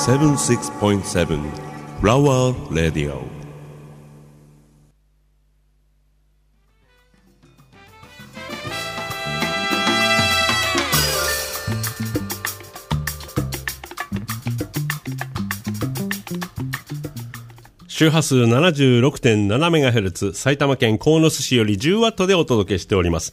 76.7 Flower Radio。周波数 76.7MHz 埼玉県鴻巣市より 10W でお届けしております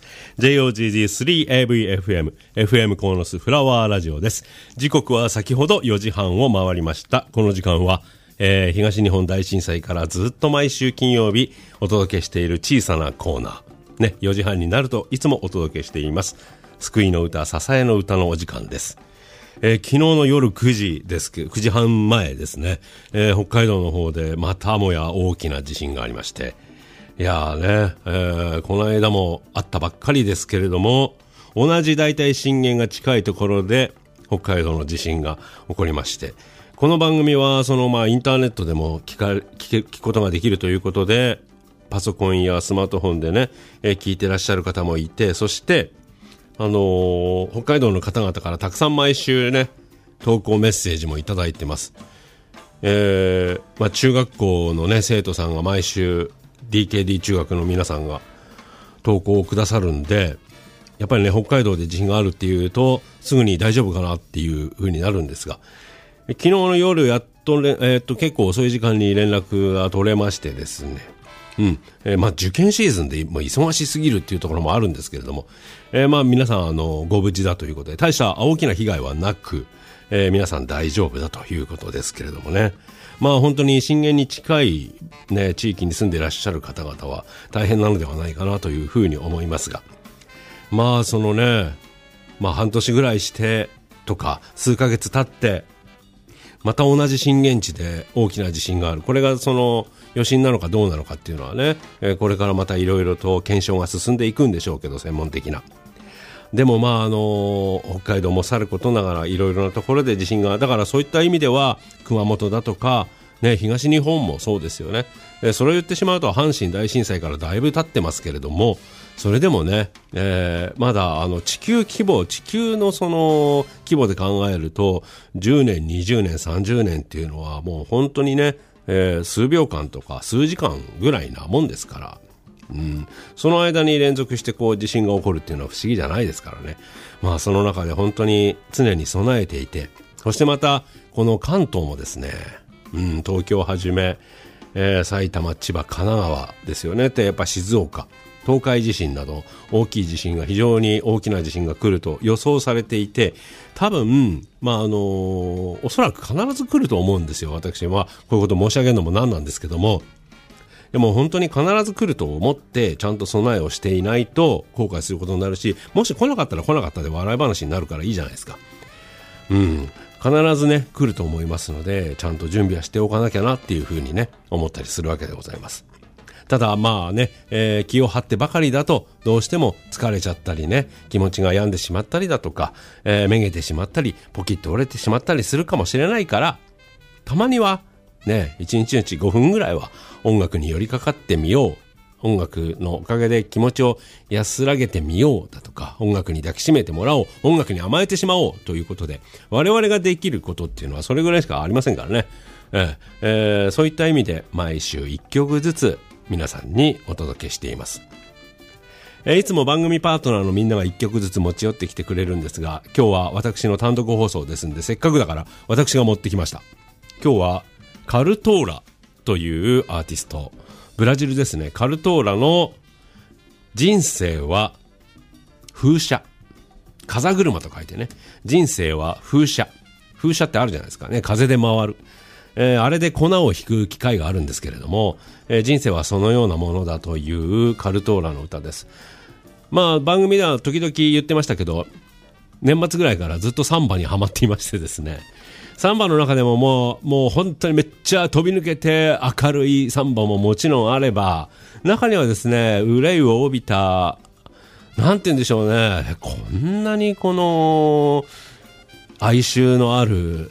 JOGG3AVFM FM 鴻巣フラワーラジオです。時刻は先ほど4時半を回りました。この時間は、東日本大震災からずっと毎週金曜日お届けしている小さなコーナーね、4時半になるといつもお届けしています救いの歌、支えの歌のお時間です。昨日の夜9時ですけど、9時半前ですね、北海道の方でまたもや大きな地震がありまして、いやーね、この間もあったばっかりですけれども、同じ大体震源が近いところで北海道の地震が起こりまして、この番組はインターネットでも聞くことができるということで、パソコンやスマートフォンでね、聞いてらっしゃる方もいて、そして北海道の方々からたくさん毎週ね投稿メッセージもいただいてます。中学校のね生徒さんが毎週 DKD 中学の皆さんが投稿をくださるんで、やっぱりね北海道で地震があるっていうとすぐに大丈夫かなっていう風になるんですが、昨日の夜やっと、結構遅い時間に連絡が取れましてですね、受験シーズンでもう忙しすぎるっていうところもあるんですけれども、皆さんご無事だということで、大した大きな被害はなく、皆さん大丈夫だということですけれどもね、本当に震源に近い、ね、地域に住んでいらっしゃる方々は大変なのではないかなというふうに思いますが、半年ぐらいしてとか数ヶ月経ってまた同じ震源地で大きな地震がある、これが余震なのかどうなのかっていうのはね、これからまたいろいろと検証が進んでいくんでしょうけど、専門的な。でも北海道もさることながらいろいろなところで地震が、だからそういった意味では熊本だとか、ね、東日本もそうですよね。それを言ってしまうと阪神大震災からだいぶ経ってますけれども、それでもね、まだ地球の規模で考えると10年20年30年っていうのはもう本当にね、数秒間とか数時間ぐらいなもんですから、その間に連続して地震が起こるっていうのは不思議じゃないですからね。その中で本当に常に備えていて、そしてまたこの関東もですね、東京をはじめ、埼玉、千葉、神奈川ですよね。でやっぱ静岡、東海地震など大きい地震が、非常に大きな地震が来ると予想されていて、多分おそらく必ず来ると思うんですよ。私はこういうこと申し上げるのもなんなんですけども、でも本当に必ず来ると思ってちゃんと備えをしていないと後悔することになるし、もし来なかったら来なかったで笑い話になるからいいじゃないですか。必ずね来ると思いますので、ちゃんと準備はしておかなきゃなっていうふうにね思ったりするわけでございます。ただ気を張ってばかりだとどうしても疲れちゃったりね、気持ちが病んでしまったりだとか、めげてしまったりポキッと折れてしまったりするかもしれないから、たまにはね1日のうち5分ぐらいは音楽に寄りかかってみよう、音楽のおかげで気持ちを安らげてみようだとか、音楽に抱きしめてもらおう、音楽に甘えてしまおうということで、我々ができることっていうのはそれぐらいしかありませんからね。そういった意味で毎週1曲ずつ皆さんにお届けしています。いつも番組パートナーのみんなが1曲ずつ持ち寄ってきてくれるんですが、今日は私の単独放送ですんで、せっかくだから私が持ってきました。今日はカルトーラというアーティスト、ブラジルですね。カルトーラの人生は風車、風車と書いてね、人生は風車、風車ってあるじゃないですかね、風で回る、あれで粉を引く機械があるんですけれども、人生はそのようなものだというカルトーラの歌です。番組では時々言ってましたけど、年末ぐらいからずっとサンバにハマっていましてですね、サンバの中でももう本当にめっちゃ飛び抜けて明るいサンバももちろんあれば、中にはですね憂いを帯びた、なんて言うんでしょうね、こんなにこの哀愁のある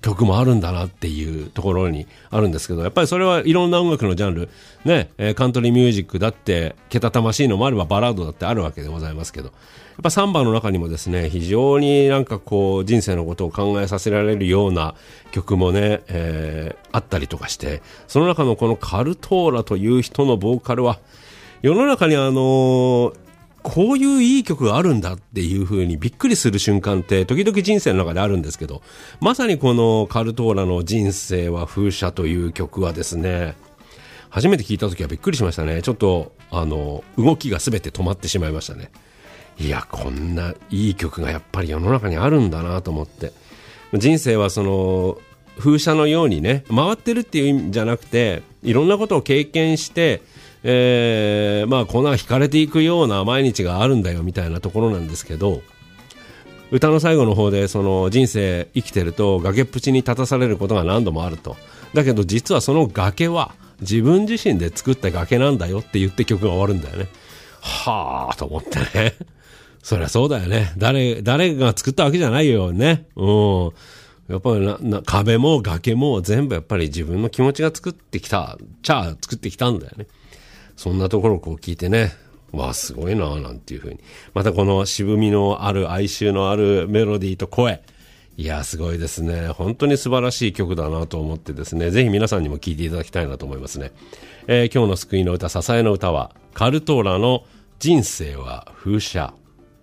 曲もあるんだなっていうところにあるんですけど、やっぱりそれはいろんな音楽のジャンルね、カントリーミュージックだってけたたましいのもあればバラードだってあるわけでございますけど、やっぱサンバの中にもですね、非常になんかこう人生のことを考えさせられるような曲もね、あったりとかして、その中のこのカルトーラという人のボーカルは世の中にこういういい曲があるんだっていう風にびっくりする瞬間って時々人生の中であるんですけど、まさにこのカルトーラの人生は風車という曲はですね、初めて聞いた時はびっくりしましたね。ちょっと動きが全て止まってしまいましたね。いや、こんないい曲がやっぱり世の中にあるんだなと思って、人生はその風車のようにね、回ってるっていう意味じゃなくて、いろんなことを経験して粉が引かれていくような毎日があるんだよみたいなところなんですけど、歌の最後の方でその人生生きてると崖っぷちに立たされることが何度もあると。だけど実はその崖は自分自身で作った崖なんだよって言って曲が終わるんだよね。はぁと思ってね。そりゃそうだよね。誰が作ったわけじゃないよね。やっぱり壁も崖も全部やっぱり自分の気持ちが作ってきたんだよね。そんなところをこう聞いてね、わあすごいななんていう風に、またこの渋みのある哀愁のあるメロディーと声、いやすごいですね。本当に素晴らしい曲だなと思ってですね、ぜひ皆さんにも聴いていただきたいなと思いますね。今日の救いの歌、支えの歌はカルトーラの人生は風車。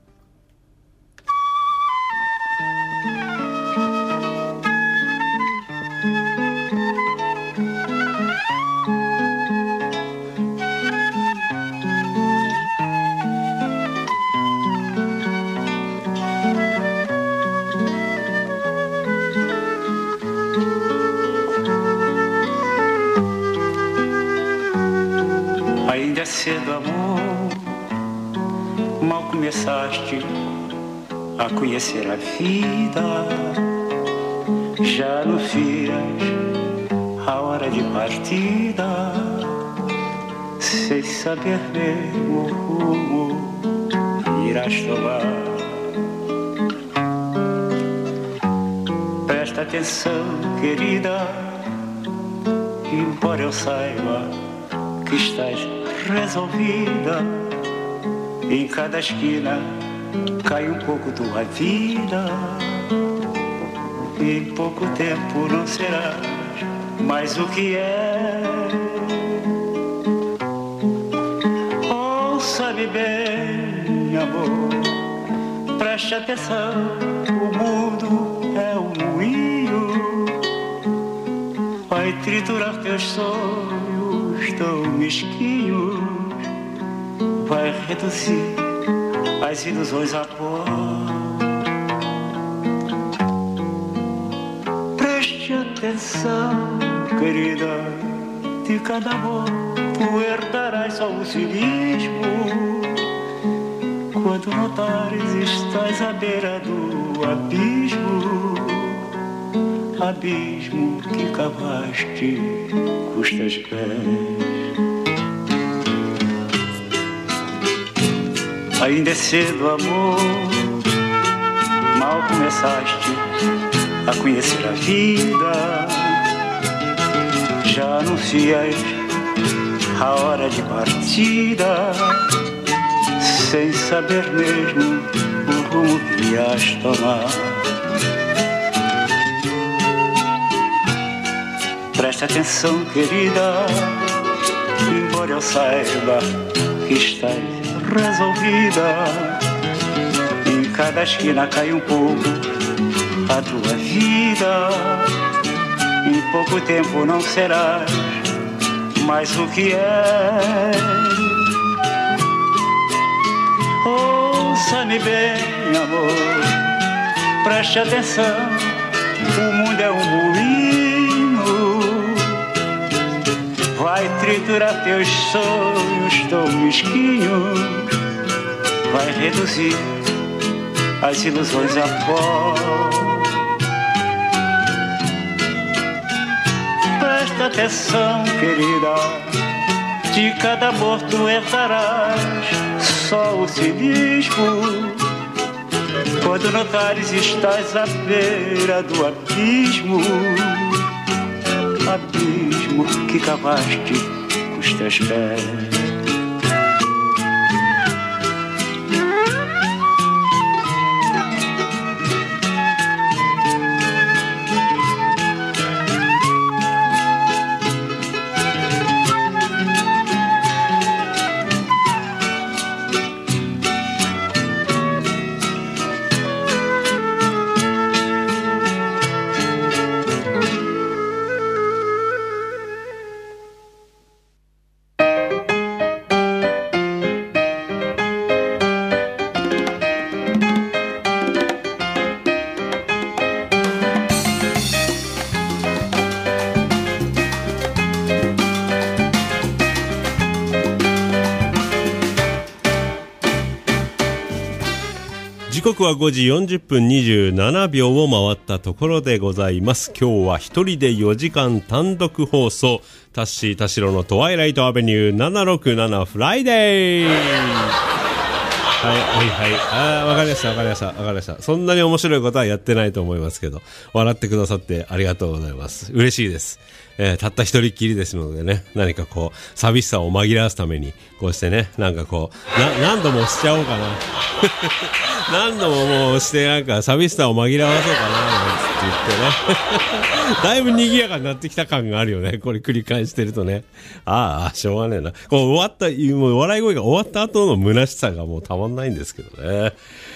Ainda é cedo, amor, mal começaste a conhecer a vida. Já no fias a hora de partida, sem saber mesmo o rumo irás tomar. Presta atenção, querida, embora eu saiba que estás resolvida, em cada esquina cai um pouco tua vida. Em pouco tempo não serás mais o que é. Ouça-me bem, amor, preste atenção, o mundo é um moinho, vai triturar teus sonhos tão mesquinhos, vai reduzir as ilusões a pó. Preste atenção, querida, de cada amor tu herdarás só o cinismo. Quando notares estás à beira do abismo, abismo que cavaste custas pés. Ainda é cedo, amor, mal começaste a conhecer a vida. Já anuncias a hora de partida, sem saber mesmo o rumo que ias tomar. Presta atenção, querida, embora eu saiba que estás resolvida, em cada esquina cai um pouco a tua vida. Em pouco tempo não serás mais o que é. Ouça-me bem, amor, preste atenção, o mundo é um moinho, vai triturar teus sonhos tão mesquinhos, vai reduzir as ilusões a pó. Presta atenção, querida, de cada amor tu herdarás só o cinismo. Quando notares estás à beira do abismo, abismo que cavaste com os teus pés. 時刻は5時40分27秒を回ったところでございます。今日は一人で4時間単独放送、タッシー田代のトワイライトアベニュー767フライデー。はい、わかりました。そんなに面白いことはやってないと思いますけど、笑ってくださってありがとうございます。嬉しいです。たった一人っきりですのでね、何かこう寂しさを紛らわすためにこうしてね、なんかこう何度もしちゃおうかな何度ももうしてなんか寂しさを紛らわそうかななんて言ってねだいぶ賑やかになってきた感があるよね、これ繰り返してるとね。しょうがねえな。こう終わったもう笑い声が終わった後の虚しさがもうたまんないんですけどね。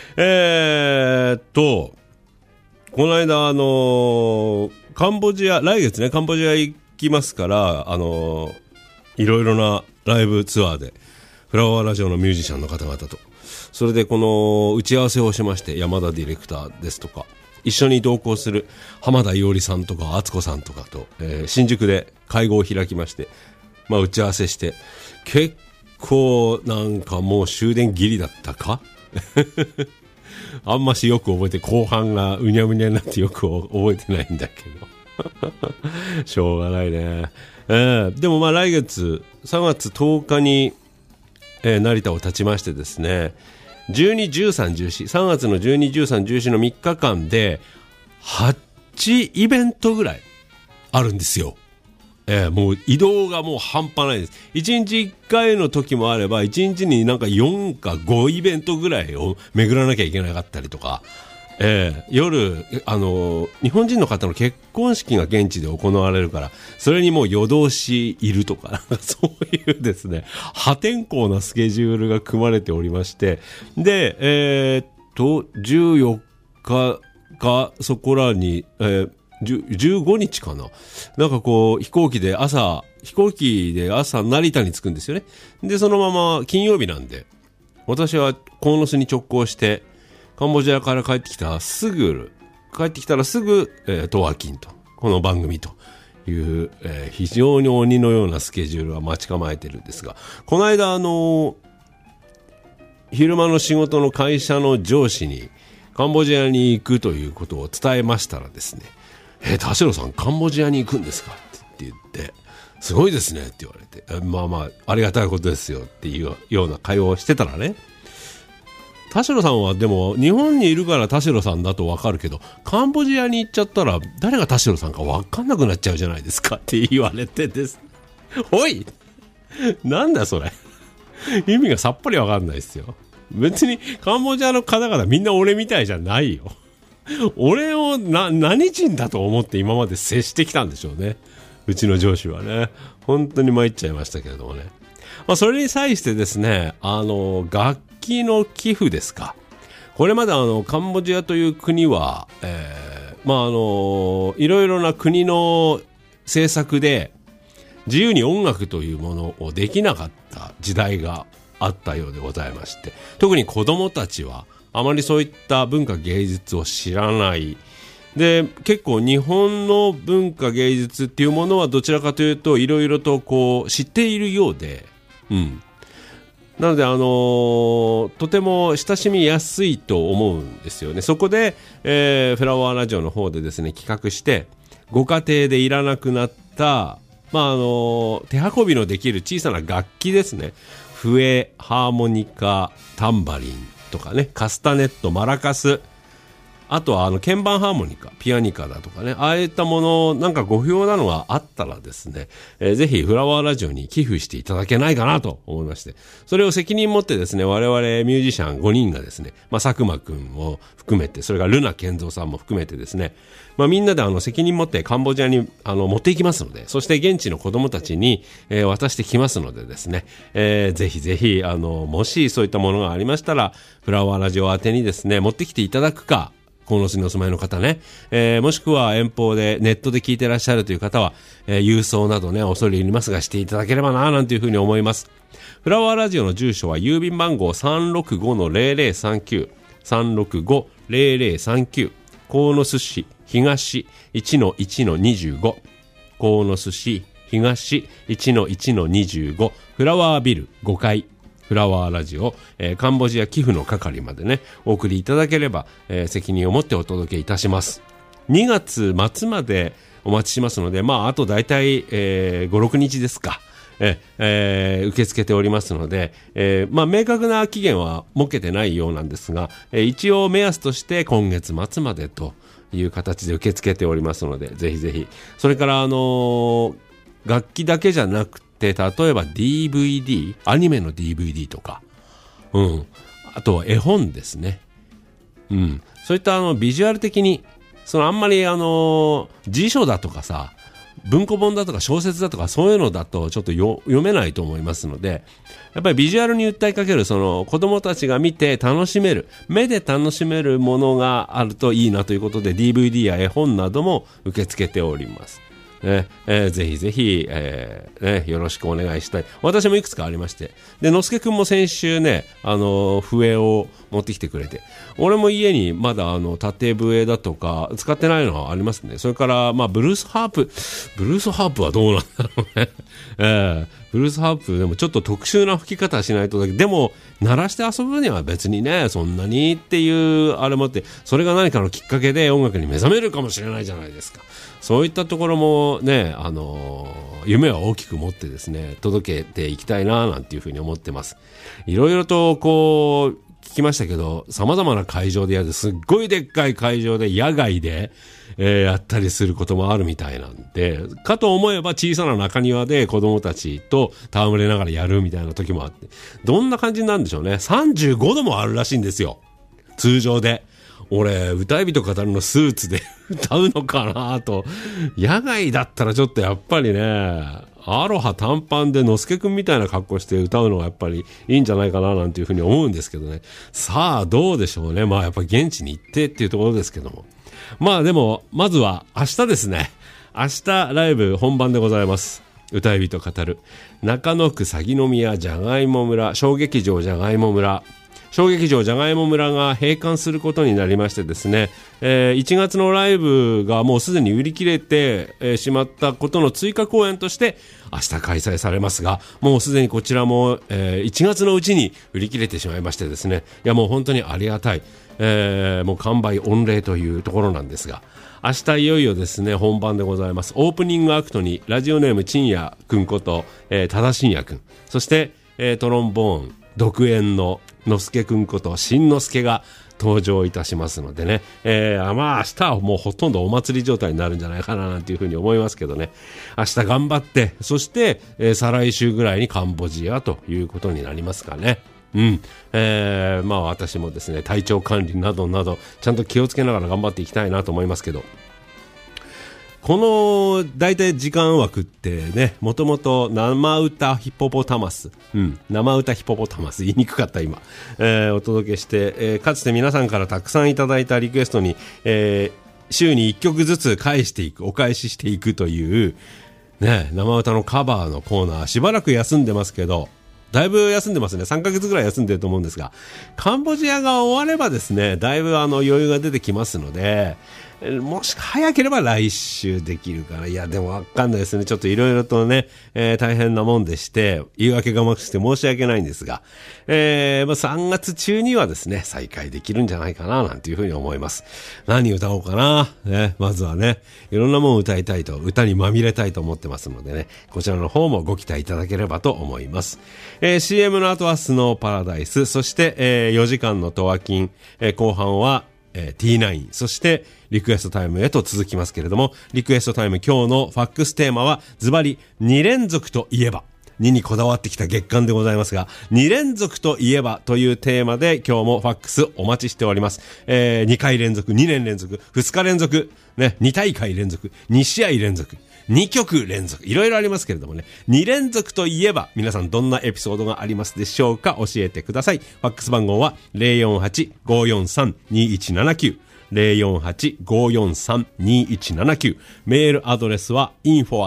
この間カンボジア、来月ね、カンボジア行きますから、いろいろなライブツアーで、フラワーラジオのミュージシャンの方々と、それでこの打ち合わせをしまして、山田ディレクターですとか、一緒に同行する浜田伊織さんとか、敦子さんとかと、新宿で会合を開きまして、打ち合わせして、結構なんかもう終電ギリだったかあんましよく覚えて、後半がうにゃうにゃになってよく覚えてないんだけどしょうがないね。でも来月3月10日に、成田を立ちましてですね、12、13、14、3月の12、13、14の3日間で8イベントぐらいあるんですよ。もう移動がもう半端ないです。1日1回の時もあれば、1日になんか4か5イベントぐらいを巡らなきゃいけなかったりとか、夜日本人の方の結婚式が現地で行われるから、それにもう夜通しいるとか、そういうですね、破天荒なスケジュールが組まれておりまして、で14日かそこらに、15日かな、なんかこう飛行機で朝成田に着くんですよね。でそのまま金曜日なんで、私は鴻巣に直行してカンボジアから帰ってきたらすぐ、トワキンとこの番組という、非常に鬼のようなスケジュールが待ち構えてるんですが、この間昼間の仕事の会社の上司にカンボジアに行くということを伝えましたらですね、田代さんカンボジアに行くんですかって言って、すごいですねって言われて、ありがたいことですよっていうような会話をしてたらね、田代さんはでも日本にいるから田代さんだとわかるけど、カンボジアに行っちゃったら誰が田代さんかわかんなくなっちゃうじゃないですかって言われてです。おいなんだそれ意味がさっぱりわかんないですよ。別にカンボジアの方々みんな俺みたいじゃないよ。俺を何人だと思って今まで接してきたんでしょうね、うちの上司はね。本当に参っちゃいましたけれどもね。それに際してですね、楽器の寄付ですか。これまでカンボジアという国は、いろいろな国の政策で自由に音楽というものをできなかった時代があったようでございまして、特に子供たちはあまりそういった文化芸術を知らない。で、結構日本の文化芸術っていうものはどちらかというといろいろとこう知っているようで、なのでとても親しみやすいと思うんですよね。そこで、フラワーラジオの方でですね、企画してご家庭でいらなくなった手運びのできる小さな楽器ですね。笛、ハーモニカ、タンバリンとかね、カスタネット、マラカス、 あとは鍵盤ハーモニカ、ピアニカだとかね、ああいったものなんかご不要なのがあったらですね、ぜひフラワーラジオに寄付していただけないかなと思いまして、それを責任持ってですね、我々ミュージシャン5人がですね、佐久間くんを含めて、それからルナ健三さんも含めてですね、みんなで責任持ってカンボジアに持っていきますので、そして現地の子供たちに、渡してきますのでですね、ぜひぜひもしそういったものがありましたら、フラワーラジオ宛てにですね、持ってきていただくか、鴻巣にお住まいの方ね、もしくは遠方でネットで聞いてらっしゃるという方は、郵送などね、恐れ入りますがしていただければななんていうふうに思います。フラワーラジオの住所は郵便番号 365-0039 365-0039 鴻巣市東 1-1-25 鴻巣市東 1-1-25 フラワービル5階フラワーラジオ、カンボジア寄付の係までね、お送りいただければ、責任を持ってお届けいたします。2月末までお待ちしますので、あとだいたい5、6日ですか。受け付けておりますので、明確な期限は設けてないようなんですが、一応目安として今月末までという形で受け付けておりますので、ぜひぜひ。それから楽器だけじゃなくて、例えば DVD、アニメの DVD とか、あとは絵本ですね。そういったビジュアル的に、あんまり辞書だとかさ、文庫本だとか小説だとかそういうのだとちょっと読めないと思いますので、やっぱりビジュアルに訴えかける子供たちが見て楽しめる、目で楽しめるものがあるといいなということで DVD や絵本なども受け付けております。ぜひぜひ、よろしくお願いしたい。私もいくつかありまして。で、のすけくんも先週ね、笛を持ってきてくれて、俺も家にまだ縦笛だとか使ってないのはありますね。それから、ブルースハープはどうなんだろうね。ブルースハープでもちょっと特殊な吹き方しないとだけど、でも鳴らして遊ぶには別にね、そんなにっていうあれもって、それが何かのきっかけで音楽に目覚めるかもしれないじゃないですか。そういったところもね、夢は大きく持ってですね、届けていきたいななんていうふうに思ってます。いろいろと聞きましたけど、様々な会場でやる、すっごいでっかい会場で野外で、やったりすることもあるみたいなんで、かと思えば小さな中庭で子供たちと戯れながらやるみたいな時もあって、どんな感じなんでしょうね。35度もあるらしいんですよ、通常で。俺、歌い人語るのスーツで歌うのかなと。野外だったらちょっとやっぱりね、アロハ短パンでのすけくんみたいな格好して歌うのがやっぱりいいんじゃないかななんていうふうに思うんですけどね。さあどうでしょうね。やっぱ現地に行ってっていうところですけども。でも、まずは明日ですね。明日ライブ本番でございます。歌い人語る。中野区鷺宮じゃがいも村、小劇場じゃがいも村。小劇場じゃがいも村が閉館することになりましてですね、1月のライブがもうすでに売り切れて、しまったことの追加公演として明日開催されますが、もうすでにこちらも、1月のうちに売り切れてしまいましてですね、いやもう本当にありがたい、もう完売御礼というところなんですが、明日いよいよですね本番でございます。オープニングアクトにラジオネームちんやくんこと、多田信也くん、そして、トロンボーン独演ののすけくんことしんのすけが登場いたしますのでね、明日はもうほとんどお祭り状態になるんじゃないかななんていうふうに思いますけどね、明日頑張って、そして、再来週ぐらいにカンボジアということになりますかね。私もですね体調管理などなどちゃんと気をつけながら頑張っていきたいなと思いますけど、この大体時間枠ってね、もともと生歌ヒポポタマス、生歌ヒポポタマス言いにくかった今、お届けして、かつて皆さんからたくさんいただいたリクエストに、週に1曲ずつ返していく、お返ししていくというね、生歌のカバーのコーナーしばらく休んでますけど、だいぶ休んでますね。3ヶ月ぐらい休んでると思うんですが、カンボジアが終わればですね、だいぶ余裕が出てきますので、もし早ければ来週できるから。いやでもわかんないですね。ちょっといろいろとね、大変なもんでして言い訳がまくして申し訳ないんですが、3月中にはですね再開できるんじゃないかななんていうふうに思います。何歌おうかな、まずはね、いろんなもん歌いたいと、歌にまみれたいと思ってますのでね、こちらの方もご期待いただければと思います。CM の後はスノーパラダイス、そして、4時間のトワキン、後半は T9、そしてリクエストタイムへと続きますけれども、リクエストタイム今日のファックステーマはズバリ2連続といえば、2にこだわってきた月間でございますが、2連続といえばというテーマで今日もファックスお待ちしております。2回連続、2年連続、2日連続、ね、2大会連続、2試合連続、2曲連続、いろいろありますけれどもね、2連続といえば皆さんどんなエピソードがありますでしょうか。教えてください。ファックス番号は 048-543-2179 048-543-2179、メールアドレスは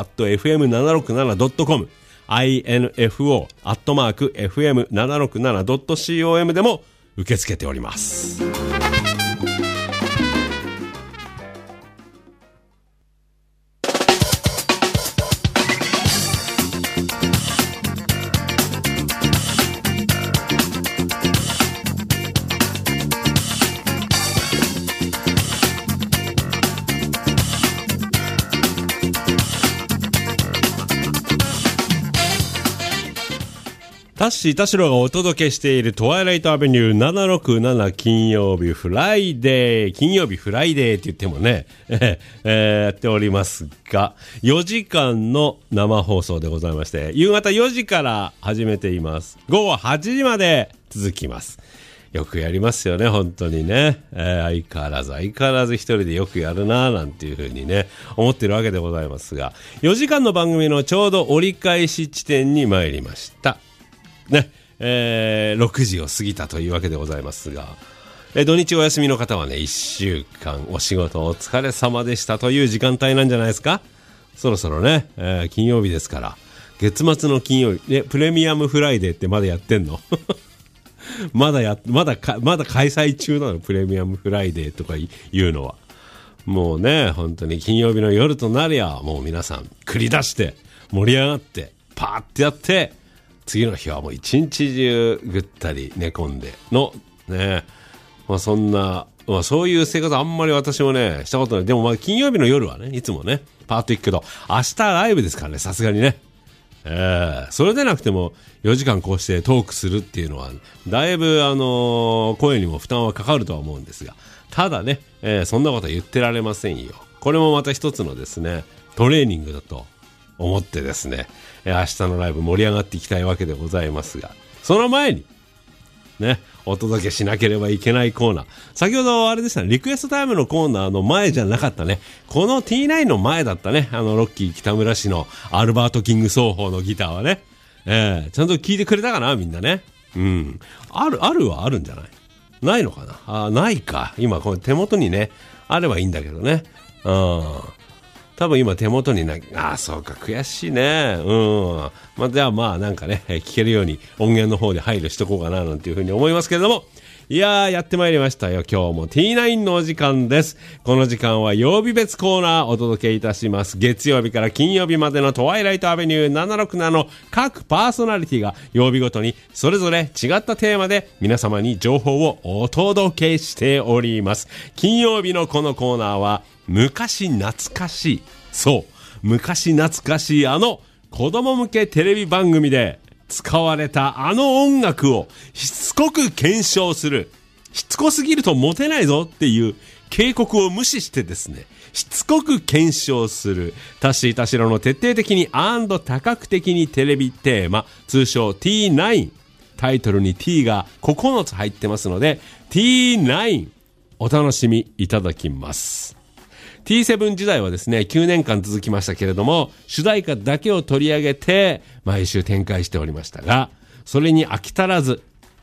info@fm767.com、info@fm767.com でも受け付けております。タッシー田代がお届けしているトワイライトアベニュー767金曜日フライデー、金曜日フライデーって言ってもね、やっておりますが、4時間の生放送でございまして、夕方4時から始めています。午後8時まで続きます。よくやりますよね、本当にね。相変わらず一人でよくやるなぁなんていう風にね、思ってるわけでございますが、4時間の番組のちょうど折り返し地点に参りました。ね、6時を過ぎたというわけでございますが、土日お休みの方はね、1週間お仕事お疲れ様でしたという時間帯なんじゃないですか。そろそろね、金曜日ですから、月末の金曜日、プレミアムフライデーってまだやってんのまだ開催中なの、プレミアムフライデーとかいうのは。もうね、本当に金曜日の夜となりゃ、もう皆さん繰り出して盛り上がってパーってやって、次の日はもう一日中ぐったり寝込んでのね、まあそんな、まあそういう生活あんまり私もねしたことない。でもまあ金曜日の夜はね、いつもねパーッと行くけど、明日ライブですからね、さすがにね。それでなくても4時間こうしてトークするっていうのはだいぶ声にも負担はかかるとは思うんですが、ただね、そんなことは言ってられませんよ。これもまた一つのですねトレーニングだと思ってですね、明日のライブ盛り上がっていきたいわけでございますが、その前にね、お届けしなければいけないコーナー、先ほどあれでしたね、リクエストタイムのコーナーの前じゃなかったね、この T9 の前だったね、ロッキー北村氏のアルバート・キング奏法のギターはね、ちゃんと聴いてくれたかな、みんなね。あるはあるんじゃない？ないのかな。ないか。今この手元にねあればいいんだけどね。多分今手元にない。そうか、悔しいね。まあ、じゃあまあなんかね、聞けるように音源の方で配慮しとこうかななんていうふうに思いますけれども、いやー、やってまいりましたよ。今日も T9 のお時間です。この時間は曜日別コーナーお届けいたします。月曜日から金曜日までのトワイライトアベニュー767の各パーソナリティが曜日ごとにそれぞれ違ったテーマで皆様に情報をお届けしております。金曜日のこのコーナーは昔懐かしい、そう昔懐かしい子供向けテレビ番組で使われた音楽をしつこく検証する、しつこすぎるとモテないぞっていう警告を無視してですね、しつこく検証するタッシー田代の徹底的に多角的にテレビテーマ、通称 T9、 タイトルに T が9つ入ってますので T9 お楽しみいただきます。 T7 時代はですね9年間続きましたけれども、主題歌だけを取り上げて毎週展開しておりましたが、それに飽き足らず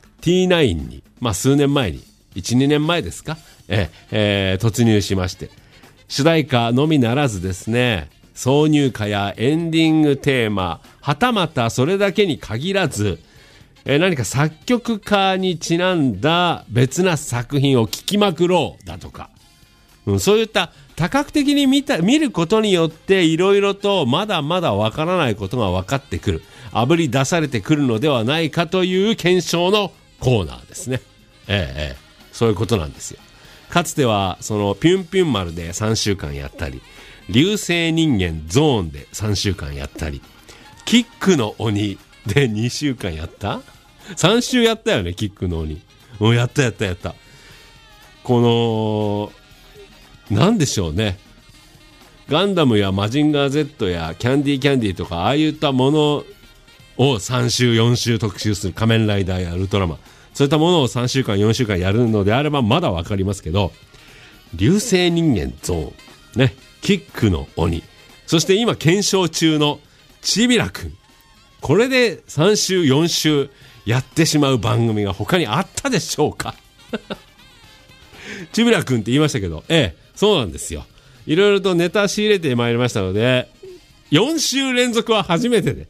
T9 に、数年前に 1,2 年前ですか、突入しまして、主題歌のみならずですね、挿入歌やエンディングテーマ、はたまたそれだけに限らず、何か作曲家にちなんだ別な作品を聴きまくろうだとか、そういった多角的に見ることによっていろいろとまだまだわからないことが分かってくる、あぶり出されてくるのではないかという検証のコーナーですね。そういうことなんですよ。かつてはそのピュンピュン丸で3週間やったり、流星人間ゾーンで3週間やったり、キックの鬼で2週間やった？ 3 週やったよね、キックの鬼。やった。 このなんでしょうね、ガンダムやマジンガー Z やキャンディーとかああいったものを3週4週特集する、仮面ライダーやウルトラマン、そういったものを3週間4週間やるのであればまだわかりますけど、流星人間ゾーンね、キックの鬼、そして今検証中のちびらくん、これで3週4週やってしまう番組が他にあったでしょうかちびらくんって言いましたけど、そうなんですよ。いろいろとネタ仕入れてまいりましたので、4週連続は初めてです。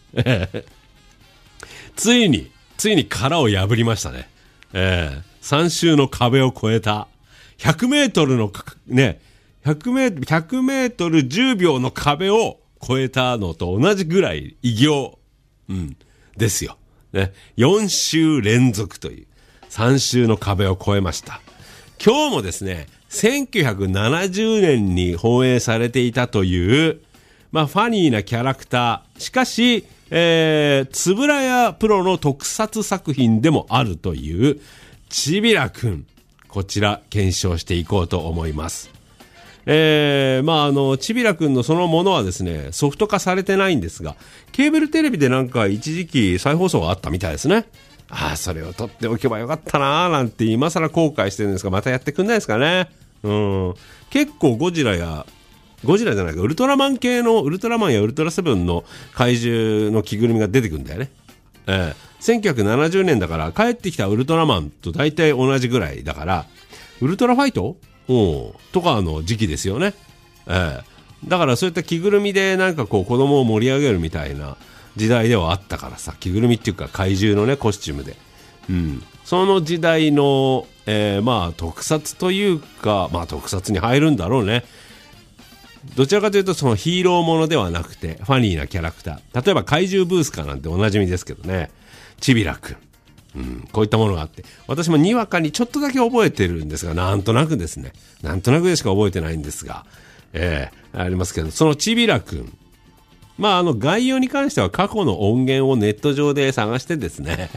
ついに殻を破りましたね。3週の壁を越えた100メートルのね、100メートル10秒の壁を越えたのと同じぐらい偉業、ですよ。ね、4週連続という3週の壁を越えました。今日もですね、1970年に放映されていたという、ファニーなキャラクター、しかし、つぶらやプロの特撮作品でもあるというちびらくん、こちら検証していこうと思います。ちびらくんのそのものはですね、ソフト化されてないんですが、ケーブルテレビでなんか一時期再放送があったみたいですね。それを撮っておけばよかったなーなんて今更後悔してるんですが、またやってくんないですかね。結構ゴジラじゃないか、ウルトラマン系のウルトラマンやウルトラセブンの怪獣の着ぐるみが出てくるんだよね。1970年だから帰ってきたウルトラマンと大体同じぐらいだから、ウルトラファイトとかの時期ですよね。だからそういった着ぐるみでなんかこう子供を盛り上げるみたいな時代ではあったからさ、着ぐるみっていうか怪獣のねコスチュームで、その時代の、特撮というか、特撮に入るんだろうね。どちらかというとそのヒーローものではなくてファニーなキャラクター、例えば怪獣ブースカーなんておなじみですけどね、ちびらくん、こういったものがあって、私もにわかにちょっとだけ覚えてるんですが、なんとなくですね、なんとなくでしか覚えてないんですが、ありますけど、そのちびらくん、概要に関しては過去の音源をネット上で探してですね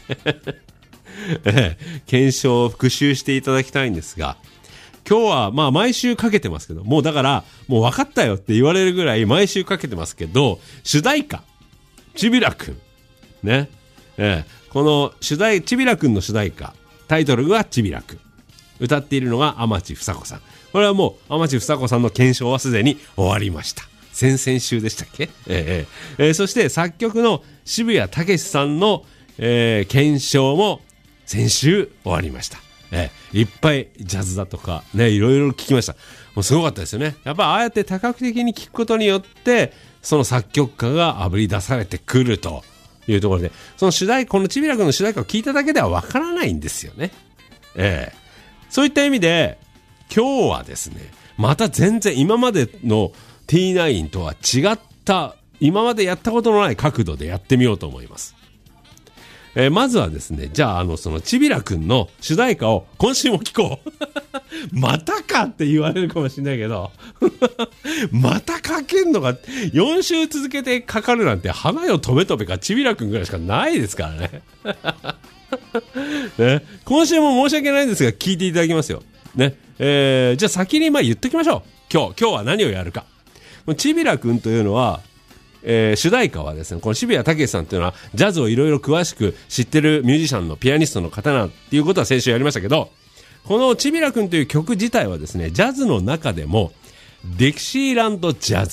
検証復習していただきたいんですが、今日は毎週かけてますけど、もうだからもう分かったよって言われるぐらい毎週かけてますけど、主題歌ちびらくんね、このちびらくんの主題歌、タイトルがちびらくん、歌っているのが天地房子さん。これはもう天地房子さんの検証はすでに終わりました。先々週でしたっけ。そして作曲の渋谷武さんの、検証も先週終わりました。いっぱいジャズだとかね、いろいろ聞きました。もうすごかったですよね。やっぱああやって多角的に聞くことによってその作曲家があぶり出されてくるというところで、そのこのちびらくんの主題歌を聞いただけではわからないんですよね。そういった意味で今日はですね、また全然今までの T9 とは違った今までやったことのない角度でやってみようと思います。まずはですね、じゃあそのちびらくんの主題歌を今週も聴こうまたかって言われるかもしれないけどまたかけんのが4週続けてかかるなんて、花よとべとべかちびらくんぐらいしかないですからねね、今週も申し訳ないんですが聞いていただきますよね。じゃあ先に言っときましょう。今日は何をやるか。ちびらくんというのは、主題歌はですね、この渋谷武さんというのはジャズをいろいろ詳しく知ってるミュージシャンのピアニストの方なんていうことは先週やりましたけど、このちびらくんという曲自体はですね、ジャズの中でもデキシーランドジャ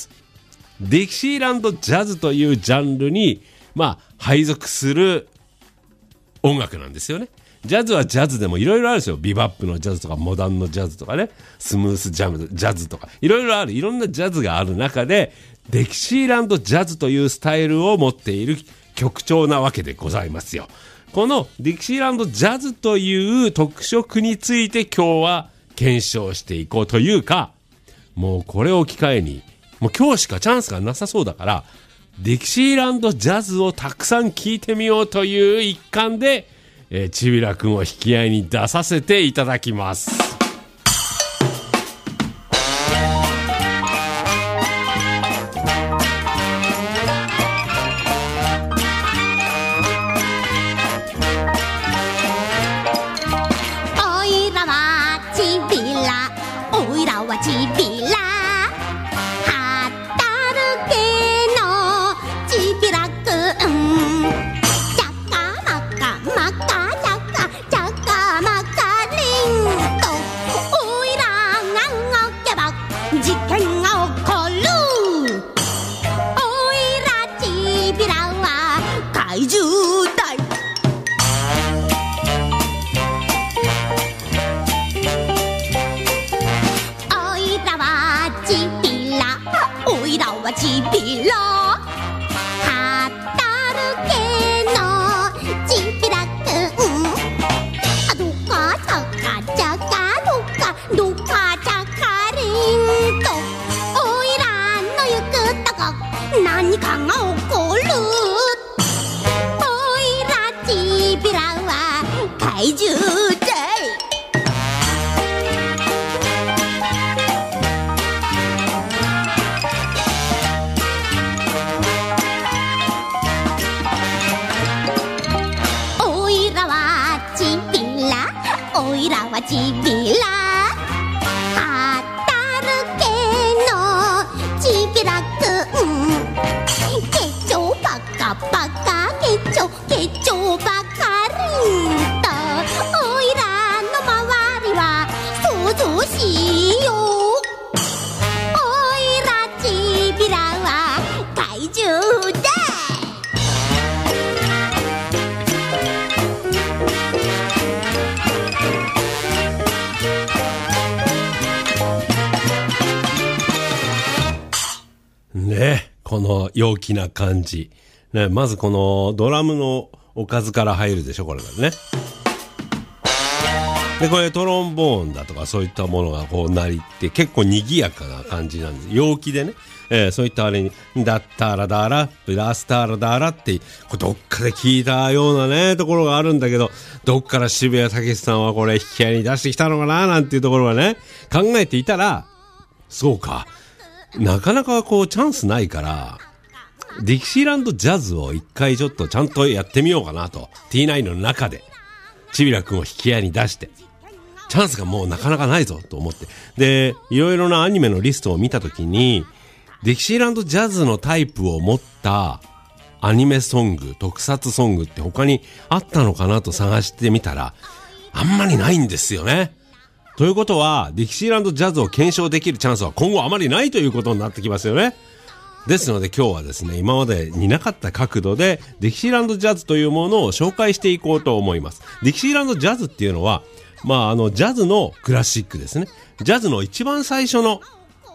ズというジャンルに配属する音楽なんですよね。ジャズはジャズでもいろいろあるんですよ。ビバップのジャズとかモダンのジャズとかね、スムースジャズとかいろいろある、いろんなジャズがある中でデキシーランドジャズというスタイルを持っている曲調なわけでございますよ。このデキシーランドジャズという特色について今日は検証していこうというか、もうこれを機会に、もう今日しかチャンスがなさそうだから、デキシーランドジャズをたくさん聴いてみようという一環で、ちびらくんを引き合いに出させていただきます。 おいらはちビラ働けのチンピラくん、どかチャカチャカどかチャカリンと、おいらの行くとこ何かが起こる。おいらチビラは怪獣だい。おいらはチビラ、おいらはチビラ働けのチビラくん、ケチョバカバカケチョバカリンと、おいらの周りは想像しよう。おいらチビラは怪獣だ。 ね、この陽気な感じ。ね、まずこのドラムのおかずから入るでしょ、これからね。で、これトロンボーンだとかそういったものがこう鳴りって結構賑やかな感じなんです。陽気でね。そういったあれに、だったらだら、ブラスタラだらって、これどっかで聞いたようなね、ところがあるんだけど、どっから渋谷武さんはこれ引き合いに出してきたのかな、なんていうところがね、考えていたら、そうか。なかなかこうチャンスないから、ディキシーランドジャズを一回ちょっとちゃんとやってみようかなと。T9 の中で、チビラ君を引き合いに出して、チャンスがもうなかなかないぞと思って。で、いろいろなアニメのリストを見たときに、ディキシーランドジャズのタイプを持ったアニメソング、特撮ソングって他にあったのかなと探してみたら、あんまりないんですよね。ということは、ディキシーランドジャズを検証できるチャンスは今後あまりないということになってきますよね。ですので今日はですね、今までになかった角度でディキシーランドジャズというものを紹介していこうと思います。ディキシーランドジャズっていうのは、ジャズのクラシックですね。ジャズの一番最初の、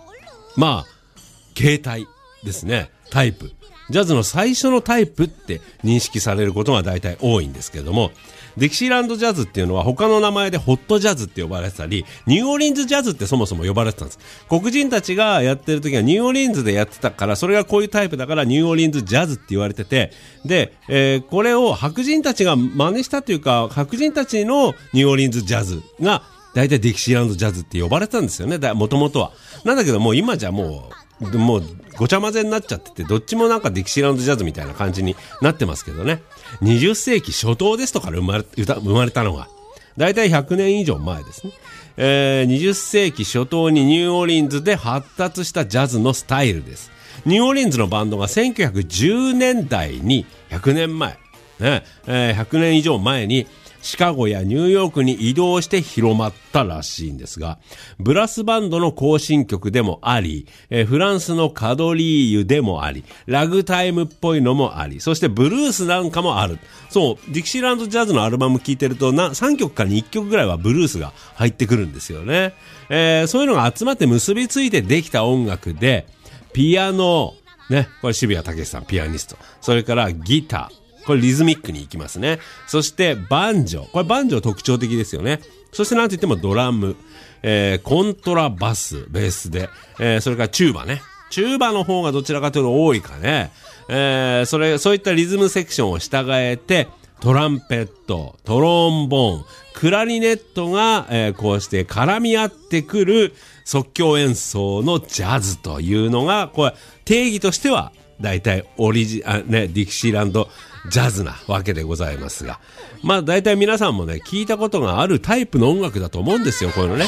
形態ですね。タイプ。ジャズの最初のタイプって認識されることが大体多いんですけれども、ディキシーランドジャズっていうのは他の名前でホットジャズって呼ばれてたり、ニューオーリンズジャズってそもそも呼ばれてたんです。黒人たちがやってる時はニューオーリンズでやってたから、それがこういうタイプだからニューオーリンズジャズって言われてて、で、これを白人たちが真似したというか、白人たちのニューオーリンズジャズが大体ディキシーランドジャズって呼ばれてたんですよね。もともとは。なんだけどもう今じゃもうごちゃ混ぜになっちゃってて、どっちもなんかディキシーランドジャズみたいな感じになってますけどね。20世紀初頭ですとかで生まれたのが、だいたい100年以上前ですね。20世紀初頭にニューオーリンズで発達したジャズのスタイルです。ニューオーリンズのバンドが1910年代に100年前、ね100年以上前にシカゴやニューヨークに移動して広まったらしいんですが、ブラスバンドの行進曲でもあり、フランスのカドリーユでもあり、ラグタイムっぽいのもあり、そしてブルースなんかもある。そう、ディキシーランドジャズのアルバム聴いてると3曲かに1曲ぐらいはブルースが入ってくるんですよね。そういうのが集まって結びついてできた音楽で、ピアノ、ね、これ渋谷武さんピアニスト。それからギター。これリズミックに行きますね。そしてバンジョ。これバンジョ特徴的ですよね。そしてなんといってもドラム、コントラバス、ベースで、それからチューバね。チューバの方がどちらかというと多いかね。そういったリズムセクションを従えて、トランペット、トロンボーン、クラリネットが、こうして絡み合ってくる即興演奏のジャズというのが、これ定義としてはだいたいディキシーランドジャズなわけでございますが、だいたい皆さんもね聞いたことがあるタイプの音楽だと思うんですよ、こういうのね。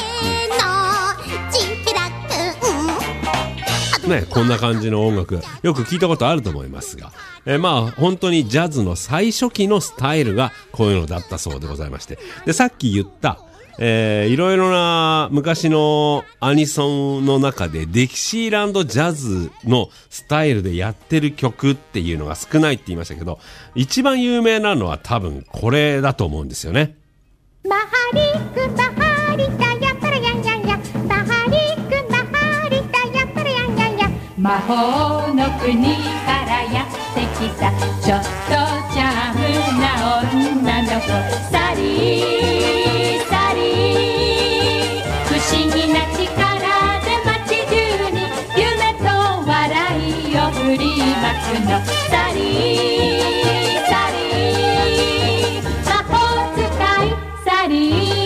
こんな感じの音楽よく聞いたことあると思いますが、本当にジャズの最初期のスタイルがこういうのだったそうでございまして、でさっき言ったいろいろな昔のアニソンの中でディキシーランドジャズのスタイルでやってる曲っていうのが少ないって言いましたけど、一番有名なのは多分これだと思うんですよね。 バハリクバハリタヤパラヤンヤンヤ、バハリクバハリタヤパラヤンヤンヤ、 魔法の国からやってきたちょっとチャームな女の子サリーサリー不思議な力で街中に夢と笑いを振りまくのサリーサリー魔法使いサリー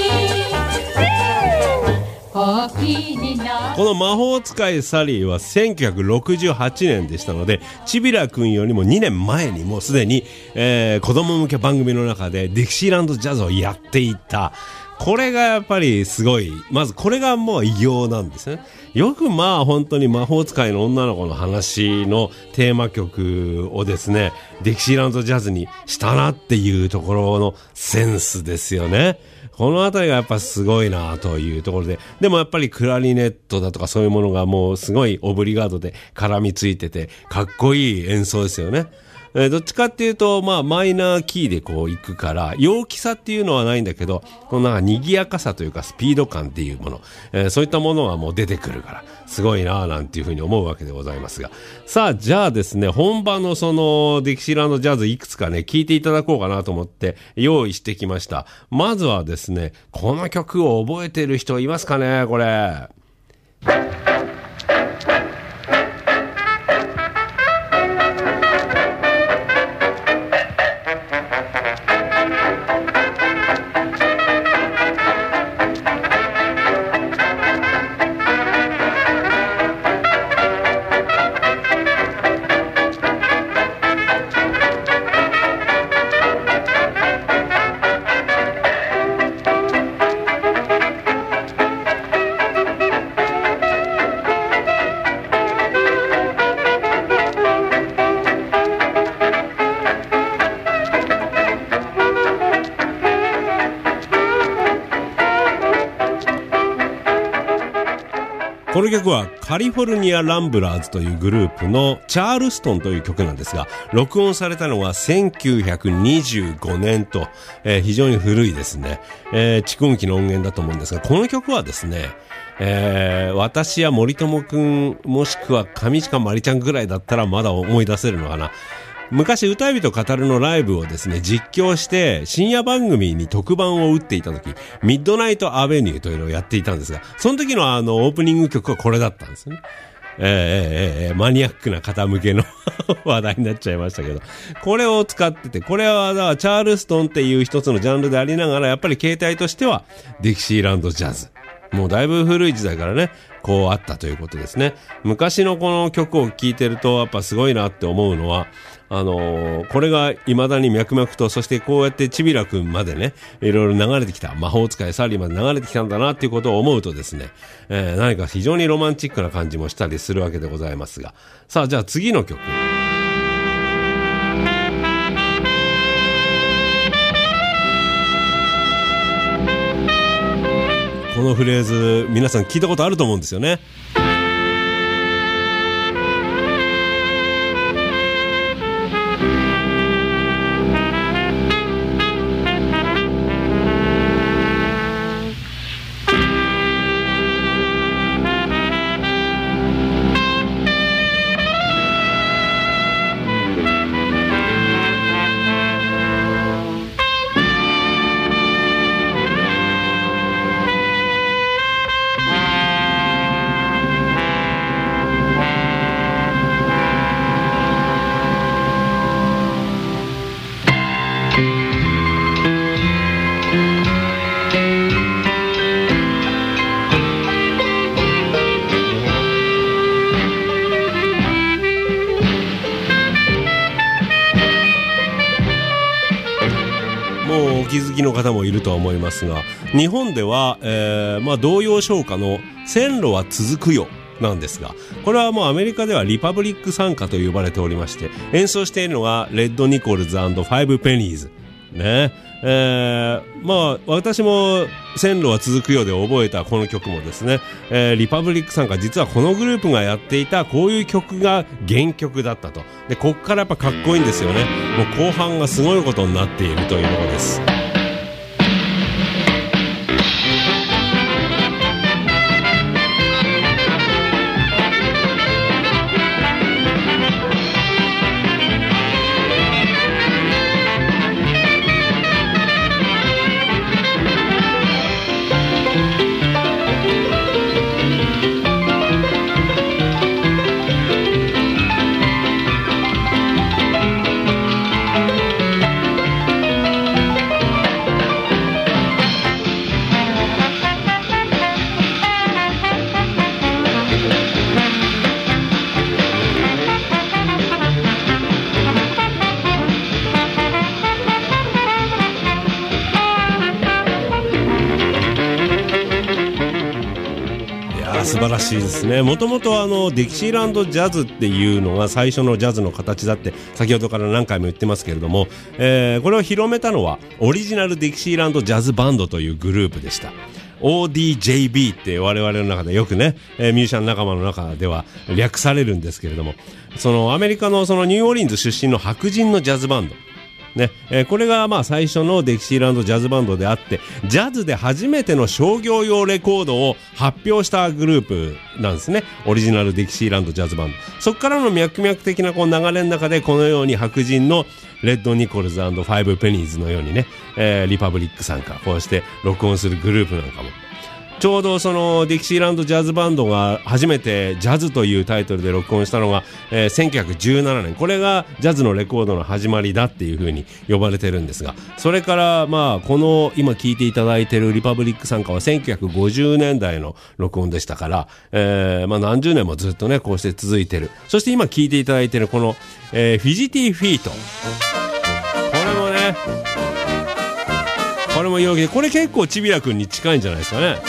この魔法使いサリーは1968年でしたので、ちびらくんよりも2年前にもうすでに、子供向け番組の中でディキシーランドジャズをやっていた。これがやっぱりすごい。まずこれがもう偉業なんですね。よくまあ本当に魔法使いの女の子の話のテーマ曲をですね、ディキシーランドジャズにしたなっていうところのセンスですよね。このあたりがやっぱすごいなというところで、でもやっぱりクラリネットだとかそういうものがもうすごいオブリガードで絡みついててかっこいい演奏ですよね。どっちかっていうとまあマイナーキーでこう行くから陽気さっていうのはないんだけど、このなんか賑やかさというかスピード感っていうもの、そういったものがもう出てくるからすごいなぁなんていうふうに思うわけでございますが、さあじゃあですね、本場のそのディキシーランドジャズいくつかね聴いていただこうかなと思って用意してきました。まずはですね、この曲を覚えている人いますかね。これこの曲はカリフォルニアランブラーズというグループのチャールストンという曲なんですが、録音されたのが1925年と、非常に古いですね、蓄音機の音源だと思うんですが、この曲はですね、私や森友くんもしくは上近まりちゃんぐらいだったらまだ思い出せるのかな。昔歌い人語るのライブをですね実況して深夜番組に特番を打っていた時、ミッドナイトアベニューというのをやっていたんですが、その時のオープニング曲はこれだったんですね。マニアックな方向けの話題になっちゃいましたけど、これを使ってて、これはだからチャールストンっていう一つのジャンルでありながら、やっぱり形態としてはディキシーランドジャズ、もうだいぶ古い時代からねこうあったということですね。昔のこの曲を聴いてるとやっぱすごいなって思うのは、これが未だに脈々と、そしてこうやってちびらくんまでねいろいろ流れてきた、魔法使いサリーまで流れてきたんだなっていうことを思うとですね、何か非常にロマンチックな感じもしたりするわけでございますが、さあじゃあ次の曲、このフレーズ皆さん聞いたことあると思うんですよね。お気づきの方もいるとは思いますが、日本では、童謡唱歌の線路は続くよなんですが、これはもうアメリカではリパブリック賛歌と呼ばれておりまして、演奏しているのがレッド・ニコルズ&ファイブ・ペニーズね。私も線路は続くようで覚えたこの曲もですね、リパブリック賛歌、実はこのグループがやっていたこういう曲が原曲だったと。でこっからやっぱかっこいいんですよね。もう後半がすごいことになっているというのです。 素晴らしいですね。もともとデキシーランドジャズっていうのが最初のジャズの形だって先ほどから何回も言ってますけれども、これを広めたのはオリジナルデキシーランドジャズバンドというグループでした。ODJB って我々の中でよくね、ミュージシャン仲間の中では略されるんですけれども、そのアメリカのそのニューオーリンズ出身の白人のジャズバンドね、これがまあ最初のデキシーランドジャズバンドであって、ジャズで初めての商業用レコードを発表したグループなんですね。オリジナルデキシーランドジャズバンド。そこからの脈々的なこう流れの中で、このように白人のレッド・ニコルズ&ファイブ・ペニーズのようにね、リパブリックさんかこうして録音するグループなんかも、ちょうどそのディキシーランドジャズバンドが初めてジャズというタイトルで録音したのが、1917年。これがジャズのレコードの始まりだっていう風に呼ばれてるんですが、それからまあこの今聴いていただいているリパブリック参加は1950年代の録音でしたから、まあ何十年もずっとねこうして続いてる。そして今聴いていただいているこの、フィジティフィート、これもね、これも陽気で、これ結構ちびらくんに近いんじゃないですかね。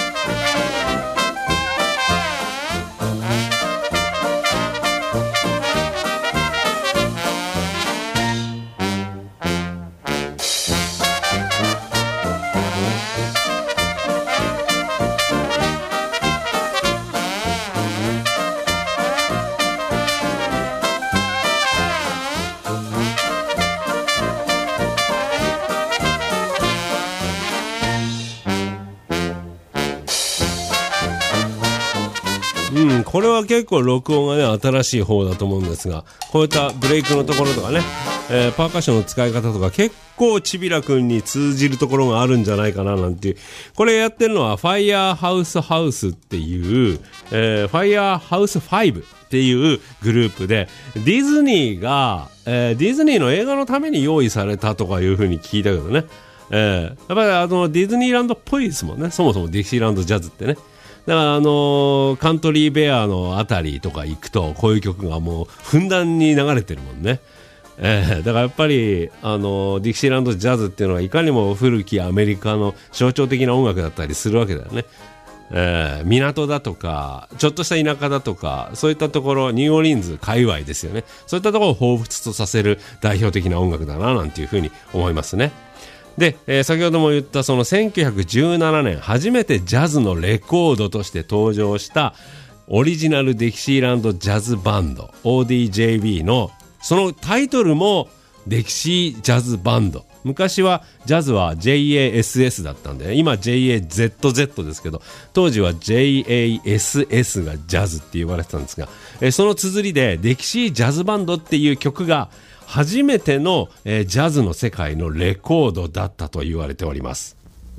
これは結構録音がね新しい方だと思うんですが、こういったブレイクのところとかね、パーカッションの使い方とか結構ちびらくんに通じるところがあるんじゃないかななんていう。これやってるのはファイヤーハウスハウスっていう、ファイヤーハウス5っていうグループで、ディズニーが、ディズニーの映画のために用意されたとかいう風に聞いたけどね、やっぱりディズニーランドっぽいですもんね。そもそもディキシーランドジャズってね。だからカントリーベアのあたりとか行くとこういう曲がもうふんだんに流れてるもんね。だからやっぱりディキシーランドジャズっていうのはいかにも古きアメリカの象徴的な音楽だったりするわけだよね。港だとかちょっとした田舎だとかそういったところ、ニューオーリンズ界隈ですよね。そういったところを彷彿とさせる代表的な音楽だななんていうふうに思いますね。で、先ほども言ったその1917年初めてジャズのレコードとして登場したオリジナルデキシーランドジャズバンド ODJB のそのタイトルもデキシージャズバンド。昔はジャズは JASS だったんで、今 JAZZ ですけど、当時は JASS がジャズって言われてたんですが、その綴りでデキシージャズバンドっていう曲が初めての、ジャズの世界のレコードだったと言われております。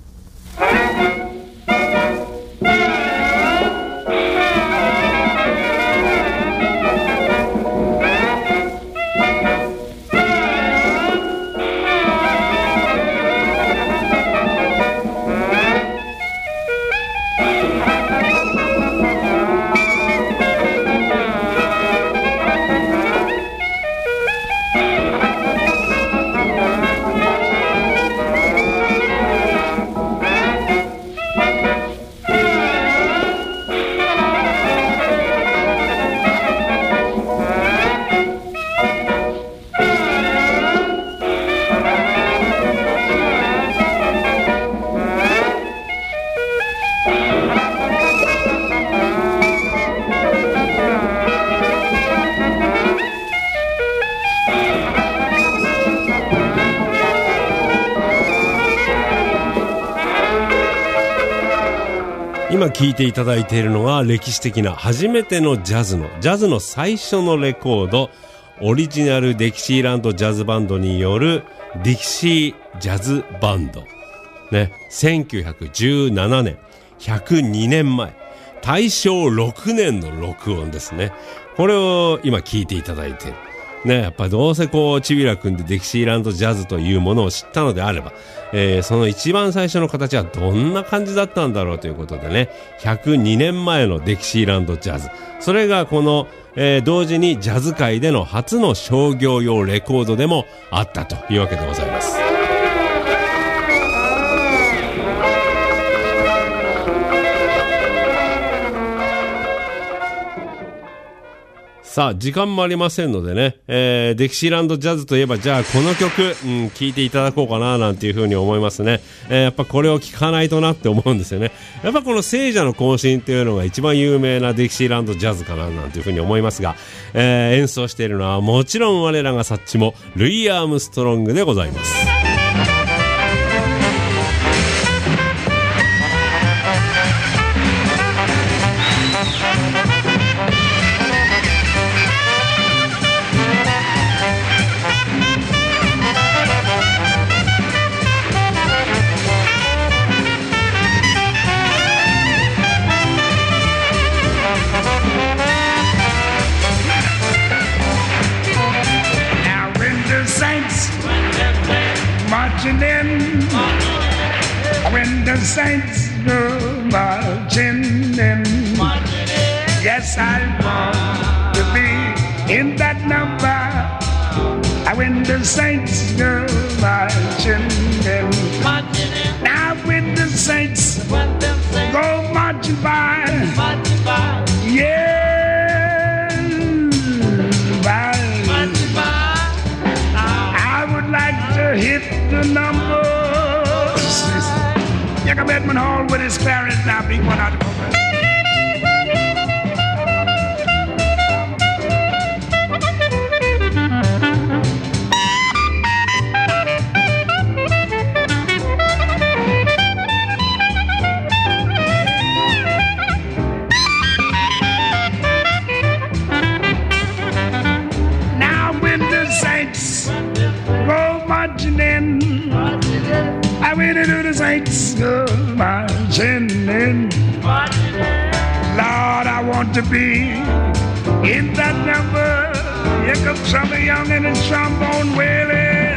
今聴いていただいているのが歴史的な初めてのジャズの最初のレコード、オリジナルデキシーランドジャズバンドによるディキシージャズバンドね、1917年102年前大正6年の録音ですね。これを今聴いていただいているね。やっぱりどうせこうちびらくんでデキシーランドジャズというものを知ったのであれば、その一番最初の形はどんな感じだったんだろうということでね、102年前のデキシーランドジャズ、それがこの、同時にジャズ界での初の商業用レコードでもあったというわけでございます。 さあ時間もありませんのでね、デキシーランドジャズといえばじゃあこの曲、聴いていただこうかななんていう風に思いますね。やっぱこれを聴かないとなって思うんですよね。やっぱこの聖者の行進っていうのが一番有名なデキシーランドジャズかななんていう風に思いますが、演奏しているのはもちろん我らがサッチもルイ・アームストロングでございます。 Marching in, when the saints go marching in. Yes, I want to be in that number. When the saints go marching in. Now when the saints go marching by, yeah, by. I would like to hit the numbers. Jacob Edmund Hall with his clarinet now beat one out of the program. Now when the saints go marching in, I wait to the saints go marching in. Lord, I want to be in that number. Here comes Summer Young and his trombone wailing.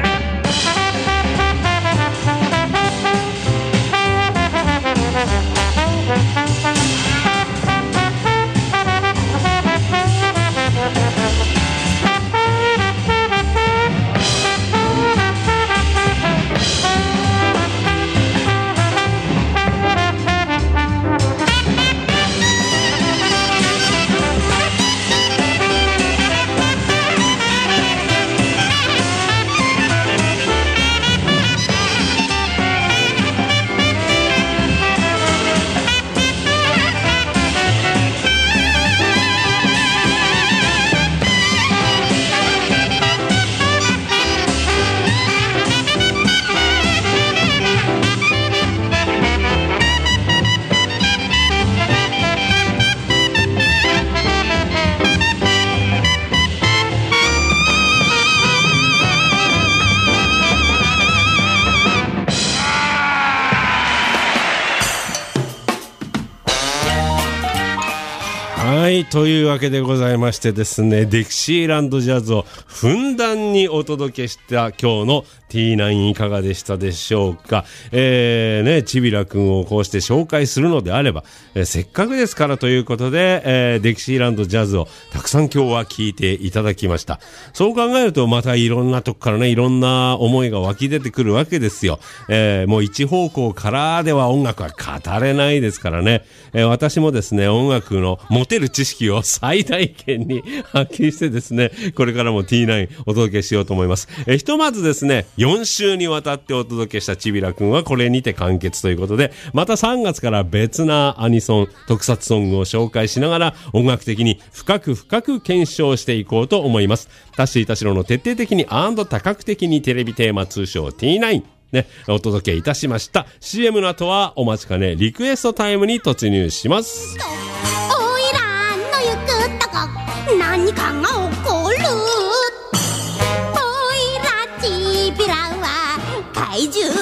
はい、というわけでございましてですね、デキシーランドジャズをふんだんにお届けした今日の T9 いかがでしたでしょうか。ちびらくんをこうして紹介するのであれば、せっかくですからということで、デキシーランドジャズをたくさん今日は聴いていただきました。そう考えるとまたいろんなとこからね、いろんな思いが湧き出てくるわけですよ。もう一方向からでは音楽は語れないですからね。私もですね、音楽の持てる知識を最大限に発揮してですね、これからも T9 お届けしようと思います。ひとまずですね、4週にわたってお届けしたちびらくんはこれにて完結ということで、また3月から別なアニソン、特撮ソングを紹介しながら音楽的に深く検証していこうと思います。タッシー田代の徹底的に&多角的にテレビテーマ通称 T9。ね、お届けいたしました。CM の後はお待ちかねリクエストタイムに突入します。 おいらの行くとこ何かが起こる。おいらちびらは怪獣